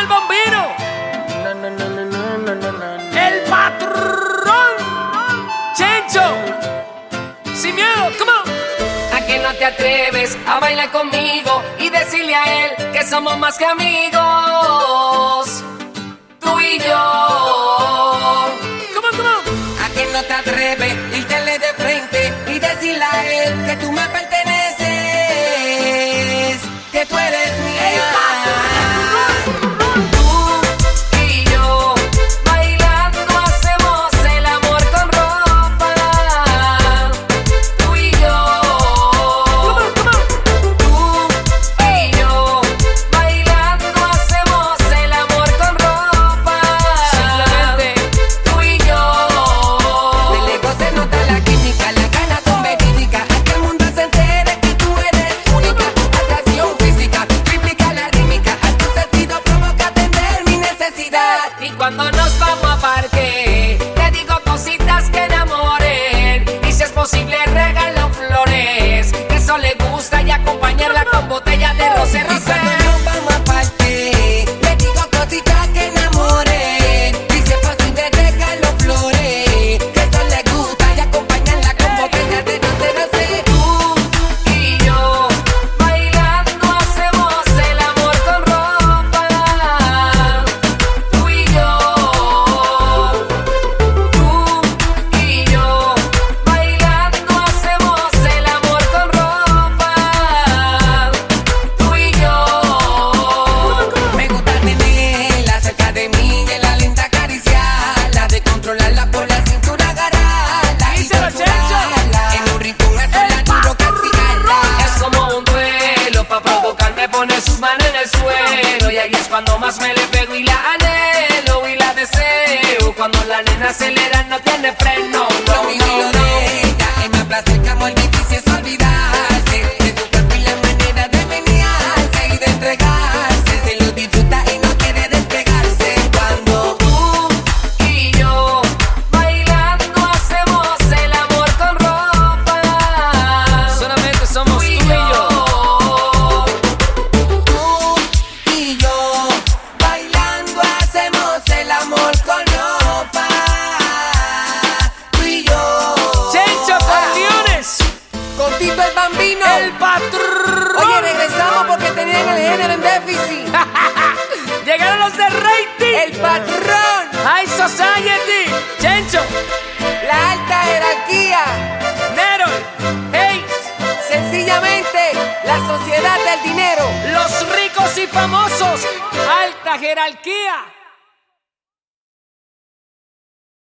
el Bambino. El patrón. Chencho. Sin miedo, come on. ¿A que no te atreves a bailar conmigo y decirle a él que somos más que amigos? Tú y yo. Come on, come on. ¿A que no te atreves a irte de frente y decirle a él que tú me perteneces, que tú eres mía? Y cuando nos vamos a parque, te digo cositas que enamoren. Y si es posible regalo flores, que eso le gusta, y acompañarla con botella de rosé. Y cuando nos vamos a parque, te digo cositas que enamoren. Y si es posible regalo flores, que eso le gusta, y acompañarla con botella de rosé. Tú y yo bailando hacemos el amor con ropa. Pone sus manos en el suelo y ahí es cuando más me le pego y la anhelo y la deseo. Cuando la nena acelera no tiene freno. Lo mío y lo de ella es más placer que amor, difícil es olvidarse de su cuerpo y la manera de menearse y de entregarse. Se lo disfruta y no quiere despegarse. Cuando tú y yo bailando hacemos el amor con ropa. Solamente somos tú y yo. El Bambino, el patrón. Oye, regresamos porque tenían el género en déficit. Llegaron los de rating. El patrón, High Society. Chencho, la alta jerarquía, Nero, hey, sencillamente la sociedad del dinero. los ricos y famosos. Alta jerarquía.